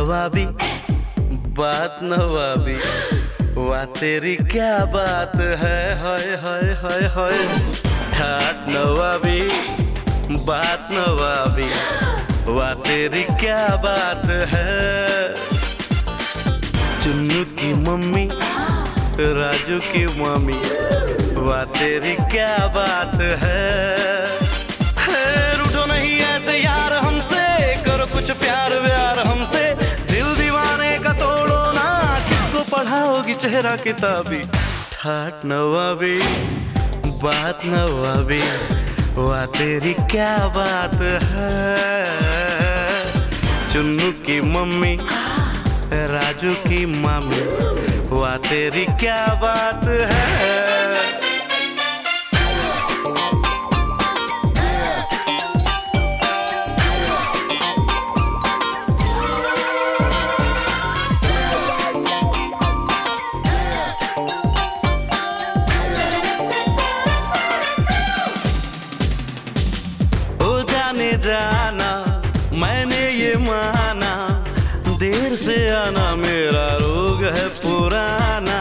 नवाबी बात नवाबी, वाह तेरी क्या बात है, हाय हाय हाय हाय। ठाट नवाबी बात नवाबी, वाह तेरी क्या बात है। चुन्नू की मम्मी राजू की मामी, वाह तेरी क्या बात है। रूठो नहीं ऐसे यार हमसे, करो कुछ प्यार व्यार हमसे। दिल दीवाने का तोड़ो ना, किसको पढ़ाओगी चेहरा किताबी। ठाट नवाबी बात नवाबी, वाह तेरी क्या बात है। चुन्नू की मम्मी राजू की मामी, वाह तेरी क्या बात है। जाना मैंने ये माना, देर से आना मेरा रोग है पुराना।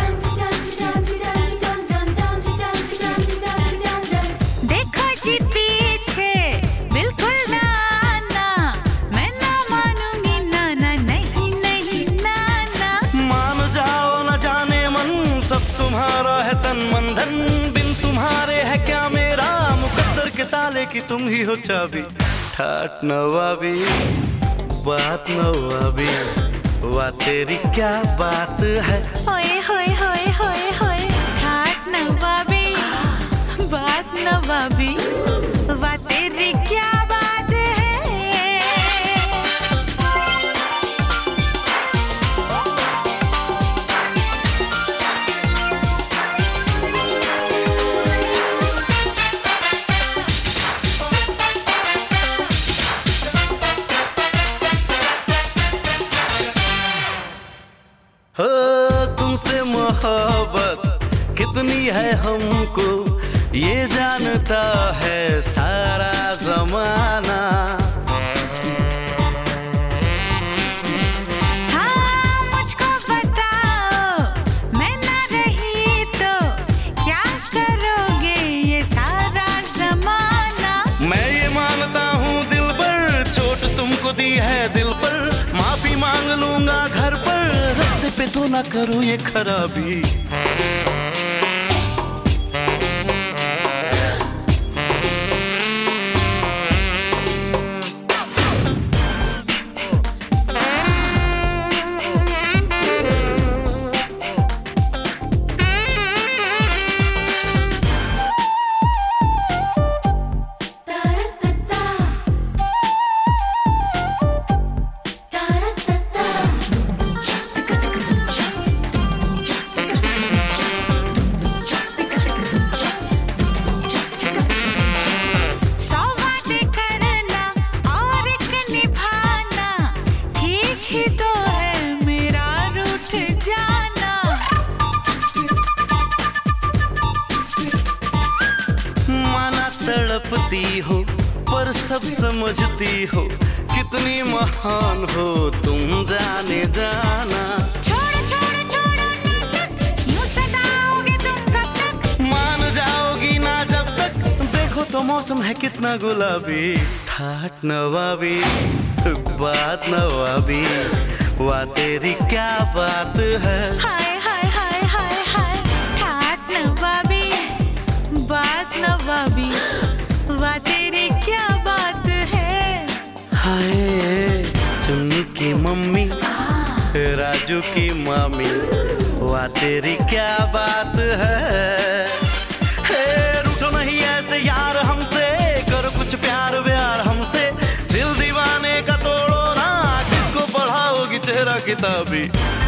देखो जी पीछे बिल्कुल ना आना, मैं ना मानूंगी नाना, नहीं नहीं नाना। मान जाओ न जाने मन, सब तुम्हारा है तन मन धन। बिन तुम्हारे है क्या मेरा, मुकद्दर के ताले की तुम ही हो चाबी। ठाट नवाबी बात नवाबी, वाह तेरी क्या बात है। होए होए होए होए होए। ठाट नवाबी बात नवाबी, वाह तेरी क्या बात है। तुमसे मोहब्बत कितनी है हमको, ये जानता है सारा जमाना। हाँ मुझको बताओ, मैं ना रही तो क्या करोगे ये सारा जमाना। मैं ये मानता हूँ दिल पर, चोट तुमको दी है दिल पर। माफी मांग लूंगा घर पर, रास्ते पे तो ना करो ये खराबी। तड़पती हो पर सब समझती हो, कितनी महान हो तुम जाने जाना। छोड़ो छोड़ो छोड़ो नाटक, यूं सताओगे तुम कब तक। मान जाओगी ना जब तक, देखो तो मौसम है कितना गुलाबी। ठाट नवाबी बात नवाबी, वाह तेरी क्या बात है। हाय हाय हाय हाय हाय। ठाट नवाबी बात नवाबी, वाह तेरी क्या बात है। हाय चुन्नू की मम्मी राजू की मामी, वाह तेरी क्या बात है। रूठो नहीं ऐसे यार हमसे, करो कुछ प्यार व्यार हमसे। दिल दीवाने का तोड़ो ना, किसको पढ़ाओगी चेहरा किताबी।